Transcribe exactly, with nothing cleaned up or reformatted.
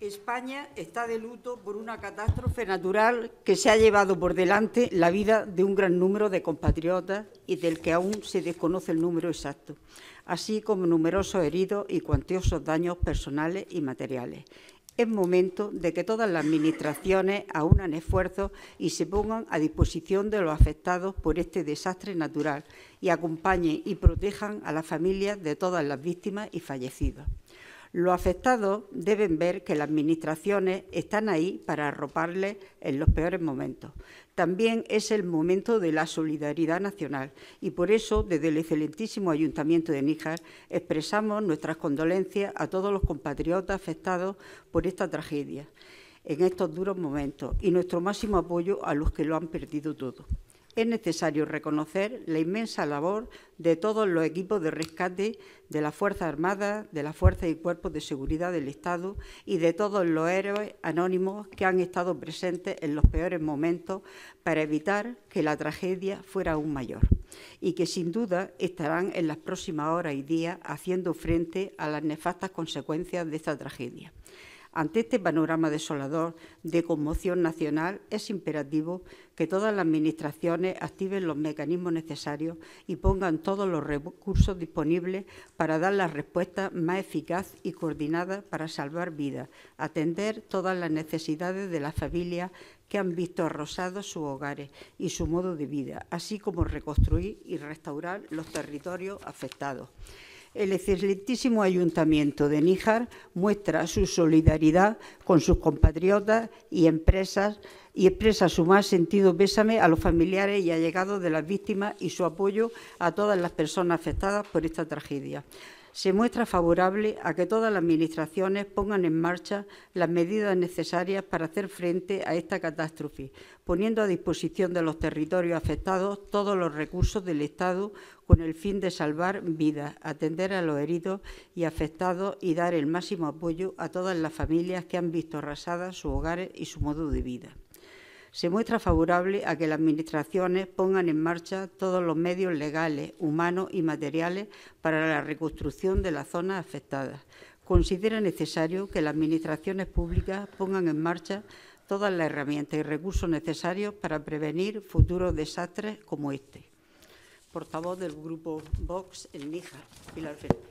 España está de luto por una catástrofe natural que se ha llevado por delante la vida de un gran número de compatriotas y del que aún se desconoce el número exacto, así como numerosos heridos y cuantiosos daños personales y materiales. Es momento de que todas las administraciones aunan esfuerzos y se pongan a disposición de los afectados por este desastre natural y acompañen y protejan a las familias de todas las víctimas y fallecidos. Los afectados deben ver que las administraciones están ahí para arroparles en los peores momentos. También es el momento de la solidaridad nacional y por eso, desde el excelentísimo Ayuntamiento de Níjar, expresamos nuestras condolencias a todos los compatriotas afectados por esta tragedia en estos duros momentos y nuestro máximo apoyo a los que lo han perdido todo. Es necesario reconocer la inmensa labor de todos los equipos de rescate de las Fuerzas Armadas, de las Fuerzas y Cuerpos de Seguridad del Estado y de todos los héroes anónimos que han estado presentes en los peores momentos para evitar que la tragedia fuera aún mayor y que sin duda estarán en las próximas horas y días haciendo frente a las nefastas consecuencias de esta tragedia. Ante este panorama desolador de conmoción nacional, es imperativo que todas las administraciones activen los mecanismos necesarios y pongan todos los recursos disponibles para dar la respuesta más eficaz y coordinada para salvar vidas, atender todas las necesidades de las familias que han visto arrasados sus hogares y su modo de vida, así como reconstruir y restaurar los territorios afectados. El excelentísimo Ayuntamiento de Níjar muestra su solidaridad con sus compatriotas y empresas y expresa su más sentido pésame a los familiares y allegados de las víctimas y su apoyo a todas las personas afectadas por esta tragedia. Se muestra favorable a que todas las administraciones pongan en marcha las medidas necesarias para hacer frente a esta catástrofe, poniendo a disposición de los territorios afectados todos los recursos del Estado con el fin de salvar vidas, atender a los heridos y afectados y dar el máximo apoyo a todas las familias que han visto arrasadas sus hogares y su modo de vida. Se muestra favorable a que las administraciones pongan en marcha todos los medios legales, humanos y materiales para la reconstrucción de las zonas afectadas. Considera necesario que las administraciones públicas pongan en marcha todas las herramientas y recursos necesarios para prevenir futuros desastres como este. Portavoz del Grupo Vox en Níjar, Pilar Félix.